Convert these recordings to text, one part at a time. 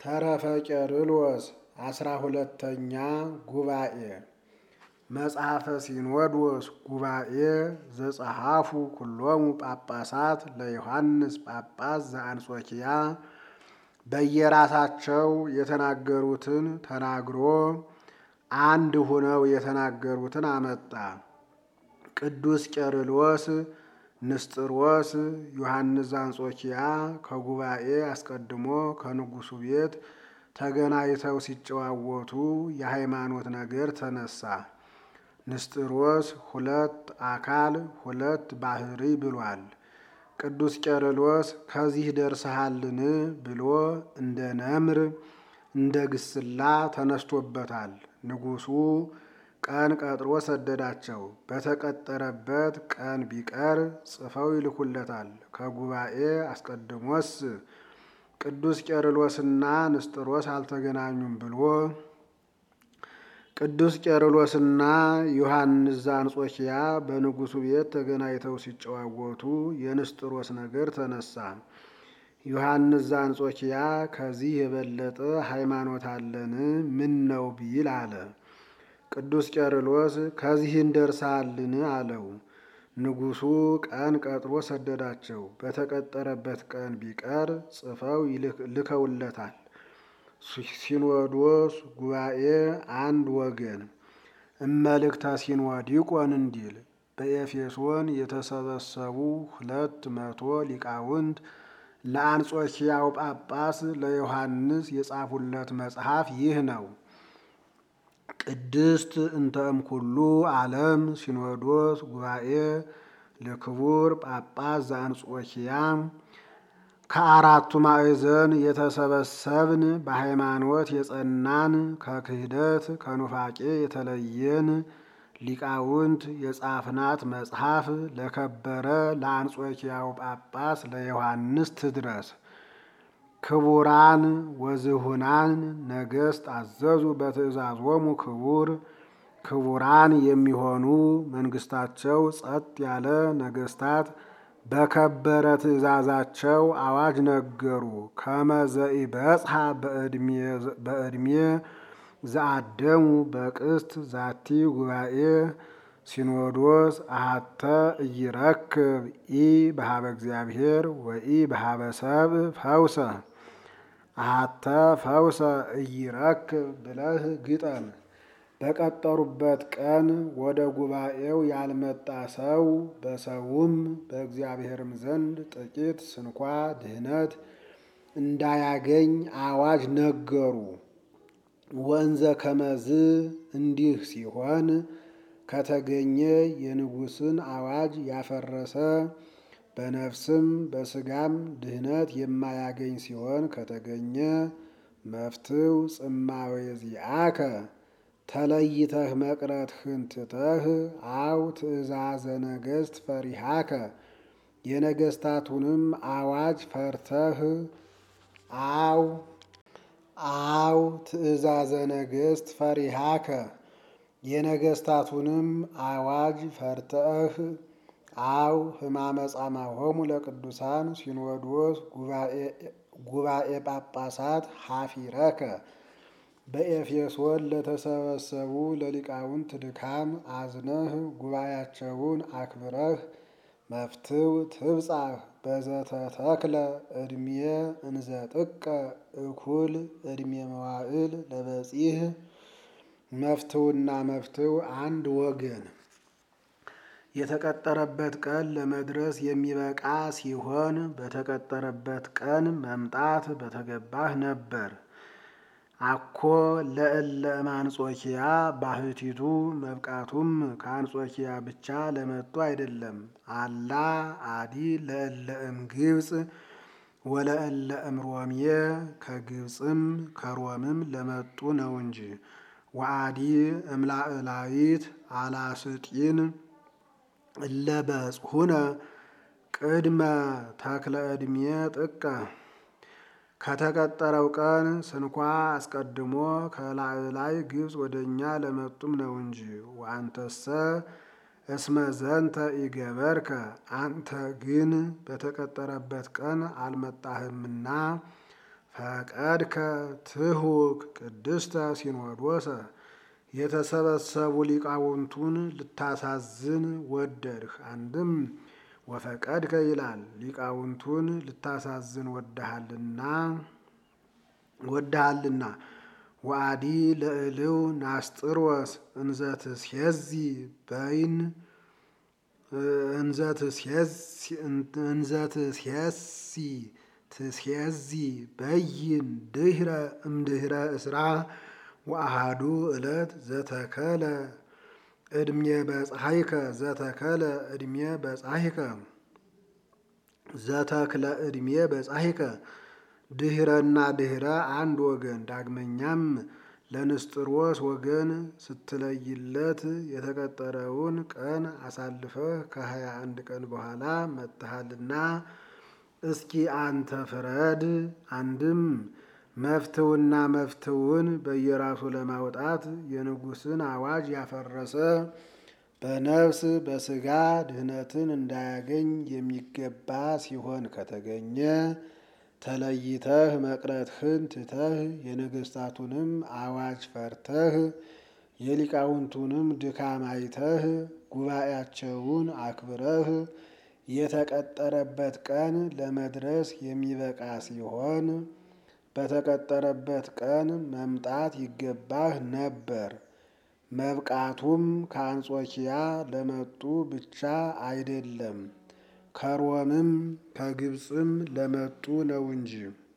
ተረፈ ቄርሎስ 12ኛ ጉባኤ መጽሐፈ ሲኖዶስ ጉባኤ ዘጸሐፉ ኩሎሙ ጳጳሳት ለዮሐንስ ጳጳስ ዘአንጾኪያ በየራሳቸው የተናገሩትን ተናግሮ አንድ ሆነው የተናገሩትን አመጣ። ቅዱስ ቄርሎስ፣ ንስጥሮስ፣ ዮሐንስ ዘአንጾኪያ ከጉባኤ አስቀድሞ ከንጉሱ ቤት ተገናኝተው ሲጨዋወቱ የሃይማኖት ነገር ተነሳ። ንስጥሮስ ሁለት አካል ሁለት ባህሪ ብሏል። ቅዱስ ቄርሎስ ከዚህ ደርሰሃልን ብሎ እንደ ነምር እንደ ግስላ ተነስቶበታል። ንጉሱ ቀን ቀጥሮ ሰደዳቸው። በተቀጠረበት ቀን ቢቀር ጽፈው ይልኩለታል። ከጉባኤ አስቀድሞስ ቅዱስ ቄርሎስና ንስጥሮስ አልተገናኙም ብሎ ቅዱስ ቄርሎስና ዮሐንስ ዘአንጾኪያ በንጉሱ ቤት ተገናኝተው ሲጨዋወቱ የንስጥሮስ ነገር ተነሳ። ዮሐንስ ዘአንጾኪያ ከዚህ የበለጠ ሃይማኖት አለን ምን ነው ቢል አለ። ቅዱስ ቄርሎስ ከዚህ እንደርሳለን አለው። ንጉሱ ቀን ቀጥሮ ሰደዳቸው። በተቀጠረበት ቀን ቢቀር ጽፈው ልከውለታል። ሲኖዶስ ጉባኤ አንድ ወገን እመልእክተ ሲኖዲቆን እንዲል በኤፌሶን የተሰበሰቡ 200 ሊቃውንት ለአንጾኪያው ጳጳስ ለዮሐንስ የጻፉለት መጽሐፍ ይህ ነው። ቅድስት እንተ እምኩሉ ዓለም ሲኖዶስ ጉባኤ ለክቡር ጳጳስ ዘአንጾኪያ ከአራቱ ማዕዘን የተሰበሰብን በሃይማኖት የጸናን ከክህደት ከኑፋቄ የተለየን ሊቃውንት የጻፍናት መጽሐፍ ለከበረ ለአንጾኪያው ጳጳስ ለዮሐንስ ትድረስ። ክቡራን ወዝሁናን ነገሥት አዘዙ በትእዛዞሙ ክቡራን የሚሆኑ መንግስታቸው ጸጥ ያለ ነገስታት በከበረ ትእዛዛቸው አዋጅ ነገሩ። ከመዘኢ በጽሐ በዕድሜ ዘአደሙ በቅስት ዛቲ ጉባኤ ሲኖዶስ አሐተ ኢይረክብ ኢ በሃበ እግዚአብሔር ወኢ በሃበ ሰብእ ፈውሰ አሐተ ፈውሰ ኢይረክብ ብለህ ግጠም። በቀጠሩበት ቀን ወደ ጉባኤው ያልመጣ ሰው በሰውም በእግዚአብሔርም ዘንድ ጥቂት ስንኳ ድህነት እንዳያገኝ አዋጅ ነገሩ። ወንዘ ከመዝ እንዲህ ሲሆን ከተገኘ የንጉሥን አዋጅ ያፈረሰ በነፍስም በስጋም ድህነት የማያገኝ ሲሆን ከተገኘ መፍትው ጽማዌ ዚአከ ተለይተህ መቅረትህን ትተህ አው ትእዛዘ ነገሥት ፈሪሃከ የነገሥታቱንም አዋጅ ፈርተህ አው ትእዛዘ ነገሥት ፈሪሃከ የነገሥታቱንም አዋጅ ፈርተህ አው ሕማመ ጻማሆሙ ለቅዱሳን ሲኖዶስ ጉባኤ ጳጳሳት ሀፊረከ በኤፌሶን ለተሰበሰቡ ለሊቃውንት ድካም አዝነህ ጉባኤያቸውን አክብረህ መፍትው ትብጻሕ በዘተተክለ ዕድሜ እንዘ ጥቀ እኩል ዕድሜ መዋዕል ለበጺህ መፍትውና መፍትው አንድ ወገን የተቀጠረበት ቀን ለመድረስ የሚበቃ ሲሆን በተቀጠረበት ቀን መምጣት በተገባህ ነበር። አኮ ለእለ እምአንጾኪያ ባህቲቱ መብቃቱም ከአንጾኪያ ብቻ ለመጡ አይደለም። አላ አዲ ለእለ እምግብፅ ወለእለ እምሮሜ ከግብፅም ከሮምም ለመጡ ነው እንጂ። ወአዲ እምላእላዊት አላስጢን እለ በጽሑነ ቅድመ ተክለ ዕድሜ ጥቀ ከተቀጠረው ቀን ስንኳ አስቀድሞ ከላዕላይ ግብፅ ወደኛ ለመጡም ነው እንጂ። ወአንተሰ እስመ ዘንተ ኢገበርከ አንተ ግን በተቀጠረበት ቀን አልመጣህምና ፈቀድከ ትሁክ ቅድስተ ሲኖዶሰ የተሰበሰቡ ሊቃውንቱን ልታሳዝን ወደድህ። አንድም ወፈቀድከ ይላል ሊቃውንቱን ልታሳዝን ወደሃልና። ወአዲ ለእልው ናስጥሮስ እንዘትስየዚ በይን ትስየዚ በይን ድህረ እምድህረ እስራ ወአሃዱ ዕለት ዘተከለ ዕድሜ በፀሐይከ ዘተክለ ዕድሜ በፀሐይከ ድህረና ድህረ አንድ ወገን። ዳግመኛም ለንስጥሮስ ወገን ስትለይለት የተቀጠረውን ቀን አሳልፈህ ከ21 ቀን በኋላ መጥተሃልና እስኪ አንተ ፍረድ። አንድም መፍትውና መፍትውን በየራሱ ለማውጣት የንጉሥን አዋጅ ያፈረሰ በነፍስ በሥጋ ድህነትን እንዳያገኝ የሚገባ ሲሆን ከተገኘ ተለይተህ መቅረትህን ትተህ የነገሥታቱንም አዋጅ ፈርተህ የሊቃውንቱንም ድካም አይተህ ጉባኤያቸውን አክብረህ የተቀጠረበት ቀን ለመድረስ የሚበቃ ሲሆን በተቀጠረበት ቀን መምጣት ይገባህ ነበር። መብቃቱም ከአንጾኪያ ለመጡ ብቻ አይደለም ከሮምም ከግብፅም ለመጡ ነው እንጂ።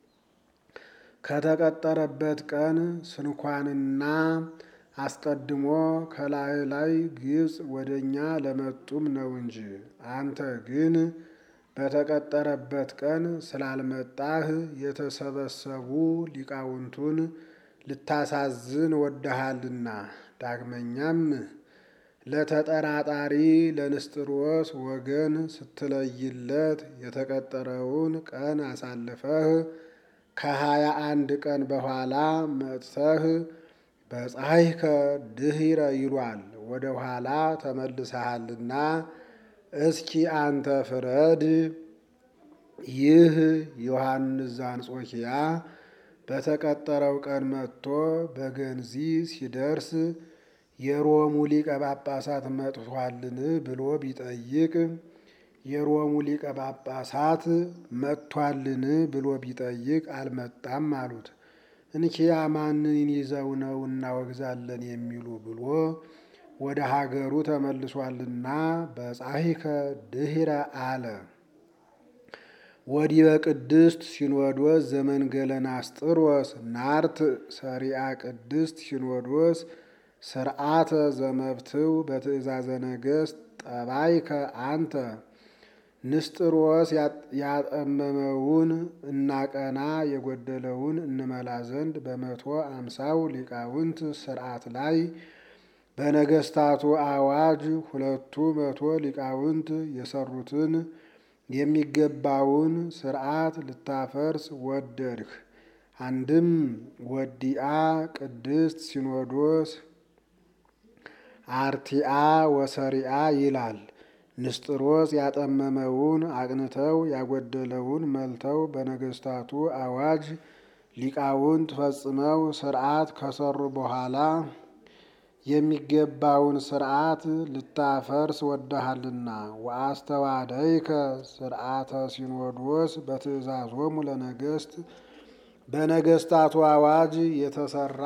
ከተቀጠረበት ቀን ስንኳንና አስቀድሞ ከላይ ግብፅ ወደኛ ለመጡም ነው እንጂ። አንተ ግን በተቀጠረበት ቀን ስላልመጣህ የተሰበሰቡ ሊቃውንቱን ልታሳዝን ወደሃልና። ዳግመኛም ለተጠራጣሪ ለንስጥሮስ ወገን ስትለይለት የተቀጠረውን ቀን አሳልፈህ ከ21 ቀን በኋላ መጥተህ በፀሐይከ ድህረ ይሏል ወደ ኋላ ተመልሰሃልና እስኪ አንተ ፍረድ። ይህ ዮሐንስ ዘአንጾኪያ በተቀጠረው ቀን መጥቶ በገንዚ ሲደርስ የሮሙ ሊቀ ጳጳሳት መጥቷልን ብሎ ቢጠይቅ የሮሙ ሊቀ ጳጳሳት መጥቷልን ብሎ ቢጠይቅ አልመጣም አሉት። እንኪያ ማንን ይዘው ነው እናወግዛለን የሚሉ ብሎ ወደ ሀገሩ ተመልሷልና በፀሐይከ ድህረ አለ። ወዲህ በቅድስት ሲኖዶስ ዘመንገለ ናስጥሮስ ናርት ሰሪአ ቅድስት ሲኖዶስ ስርዓተ ዘመብትው በትእዛዘ ነገሥት ጠባይከ አንተ ንስጥሮስ ያጠመመውን እናቀና የጎደለውን እንመላ ዘንድ 150 ሊቃውንት ስርዓት ላይ በነገሥታቱ አዋጅ 200 ሊቃውንት የሰሩትን የሚገባውን ስርዓት ልታፈርስ ወደድህ። አንድም ወዲአ ቅድስት ሲኖዶስ አርቲአ ወሰሪአ ይላል። ንስጥሮስ ያጠመመውን አቅንተው ያጎደለውን መልተው በነገሥታቱ አዋጅ ሊቃውንት ፈጽመው ስርዓት ከሰሩ በኋላ የሚገባውን ስርዓት ልታፈርስ ወደሃልና። ወአስተዋደይከ ስርዓተ ሲኖዶስ በትእዛዞሙ ለነገሥት በነገሥታቱ አዋጅ የተሰራ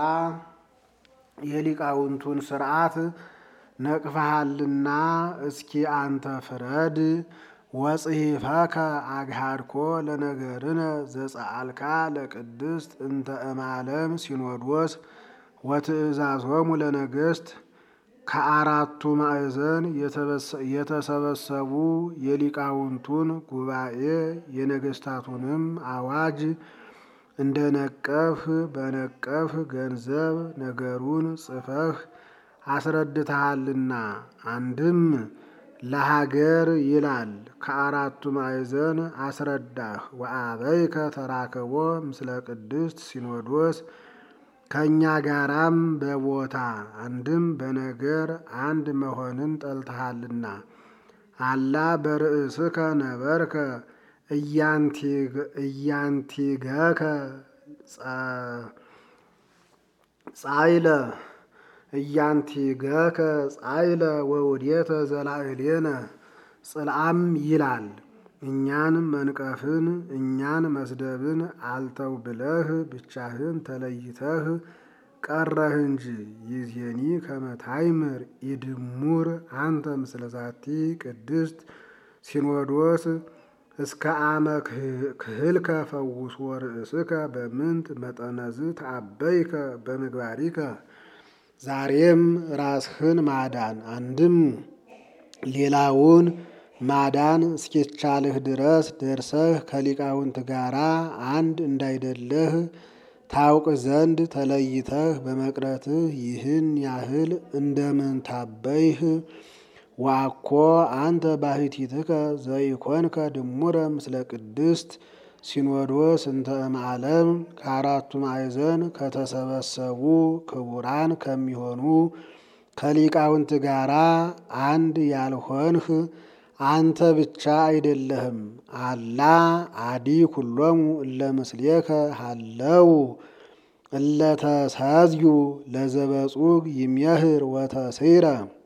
የሊቃውንቱን ስርዓት ነቅፈሃልና እስኪ አንተ ፍረድ። ወጽሕፈከ አግሃድኮ ለነገርነ ዘጸአልካ ለቅድስት እንተ እማለም ሲኖዶስ ወትእዛዞሙ ለነገሥት ከአራቱ ማዕዘን የተሰበሰቡ የሊቃውንቱን ጉባኤ የነገሥታቱንም አዋጅ እንደ ነቀፍህ በነቀፍህ ገንዘብ ነገሩን ጽፈህ አስረድተሃልና። አንድም ለሀገር ይላል ከአራቱ ማዕዘን አስረዳህ። ወአበይከ ተራከቦ ምስለ ቅድስት ሲኖዶስ ከእኛ ጋራም በቦታ አንድም በነገር አንድ መሆንን ጠልተሃልና። አላ በርእስከ ነበርከ እያንቲገከ ጻይለ እያንቲገከ ጻይለ ወውዴተ ዘላዕሌነ ጽልአም ይላል። እኛን መንቀፍን እኛን መስደብን አልተው ብለህ ብቻህን ተለይተህ ቀረህ እንጂ። ይዜኒ ከመታይምር ኢድሙር አንተ ምስለ ዛቲ ቅድስት ሲኖዶስ እስከ አመ ክህልከ ፈውሶ ርእስከ በምንት መጠነዝ ተአበይከ በምግባሪከ። ዛሬም ራስህን ማዳን አንድም ሌላውን ማዳን እስኪቻልህ ድረስ ደርሰህ ከሊቃውንት ጋራ አንድ እንዳይደለህ ታውቅ ዘንድ ተለይተህ በመቅረትህ ይህን ያህል እንደምን ታበይህ? ዋኮ አንተ ባሕቲትከ ዘይኮንከ ድሙረ ምስለ ቅድስት ሲኖዶስ እንተ እምዓለም ከአራቱ ማዕዘን ከተሰበሰቡ ክቡራን ከሚሆኑ ከሊቃውንት ጋራ አንድ ያልሆንህ አንተ ብቻ አይደለህም። አላ አዲ ኩሎሙ እለ ምስሌከ ሃለው እለ ተሳዝዩ ለዘበጹግ ይሜህር ወተስይረ።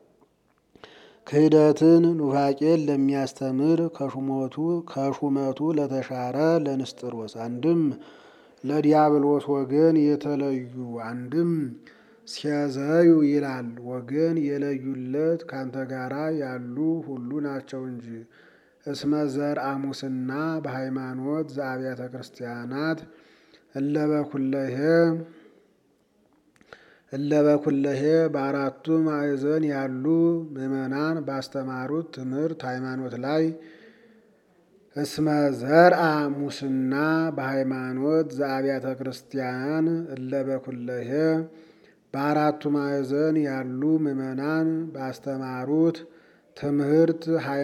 ክህደትን ኑፋቄን ለሚያስተምር ከሹመቱ ለተሻረ ለንስጥሮስ አንድም ለዲያብሎስ ወገን የተለዩ አንድም ሲያዘዩ ይላል ወገን የለዩለት ካንተ ጋራ ያሉ ሁሉ ናቸው እንጂ። እስመ ዘርአ ሙስና በሃይማኖት ዘአብያተ ክርስቲያናት እለበኩለሄ በአራቱ ማዕዘን ያሉ ምዕመናን ባስተማሩት ትምህርት ሃይማኖት ላይ እስመ ዘርአ ሙስና በሃይማኖት ዘአብያተ ክርስቲያን እለበኩለሄ በአራቱ ማዕዘን ያሉ ምዕመናን ባስተማሩት ትምህርተ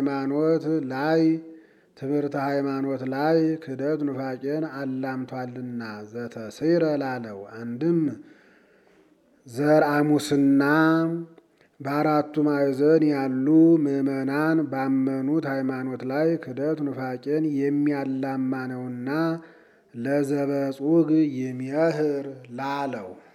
ሃይማኖት ላይ ክደት ኑፋቄን አላምቷልና ዘተስይረ ላለው አንድም ዘርአ ሙስና በአራቱ ማዕዘን ያሉ ምዕመናን ባመኑት ሃይማኖት ላይ ክደት ኑፋቄን የሚያላማ ነውና ለዘበጹግ ይሜህር ላለው